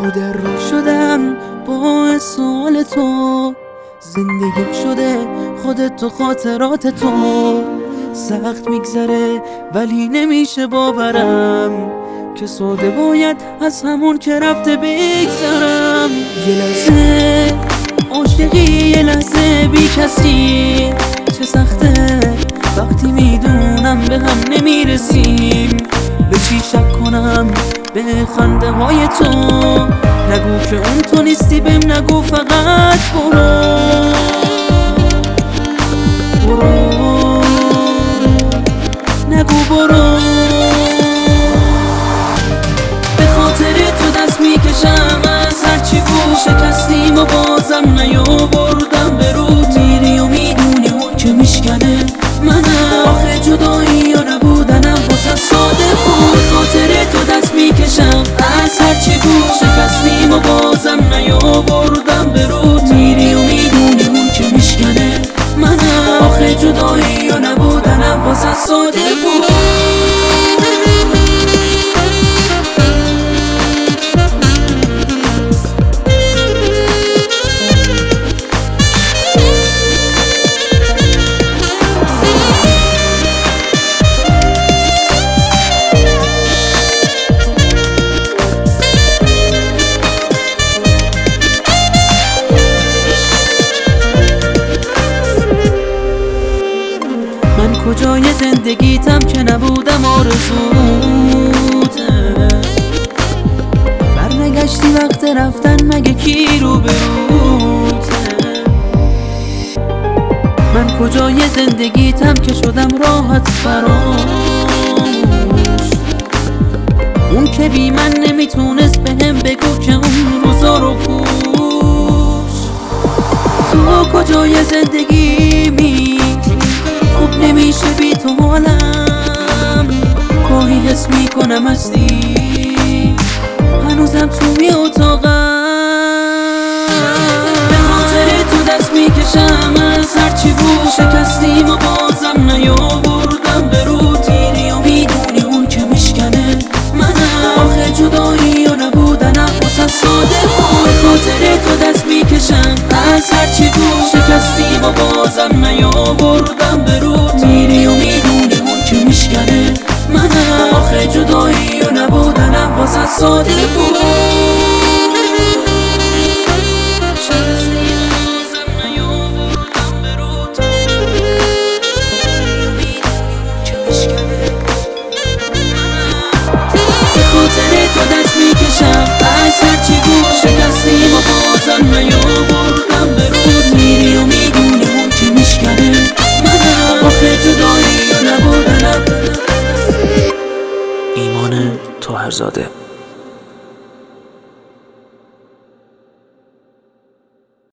بیهوده رو شدم با سوال تو، زندگیم شده خودت تو خاطرات تو. سخت میگذره ولی نمیشه باورم که ساده باید از همون که رفته بگذرم. یه لحظه عاشقی، یه لحظه بی کسی، چه سخته وقتی میدونم به هم نمیرسیم. به چی شک کنم؟ به خنده های تو. نگو که اون تو نیستی، بهم نگو، فقط برو برو، نگو برو. به خاطر تو دست میکشم از هرچی بود، شکستیم و بازم نیاوردم به رو. میری و میدونی اون که میشکنه منم، آخه جدایی یا نبودنم واسه ساده بود. به خاطر تو دست میکشم از هرچی بود، شکستیم و بازم نیاوردم به رو. میری و میدونی اون که میشکنه منم، آخه جدایی یا نبودنم واسه ساده بود. کجای زندگیتم که نبودم آرزوته، برنگشتی وقت رفتن، مگه کی رو بروته؟ من کجای زندگیتم که شدم راحت فراموش، اون که بی من نمیتونست بهم بگو که اون روزا رو پوش. تو کجای زندگیمی؟ خوب نمیشه بی تو حالم، گاهی حس میکنم هستی هنوزم توی اتاقم. به خاطر تو دست میکشم از هرچی بود، شکستیم و بازم نیاوردم به رو. تیری و میدونی اون که میشکنه منم، آخه جدایی یا نبودنم واسه ساده بود. به خاطر تو دست میکشم از هرچی بود، شکستیم و بازم نیاوردم به رو. میری و میدونی اون که میشکنه منم، آخه جدایی یا نبودنم واسه ساده بود. تو دست میکشم از هرچی بود، شکستیم و بازم نیاوردم به رو. میری و میدونی اون که میشکنه منم، آخه جدایی یا نبودنم. ایمان طاهرزاده.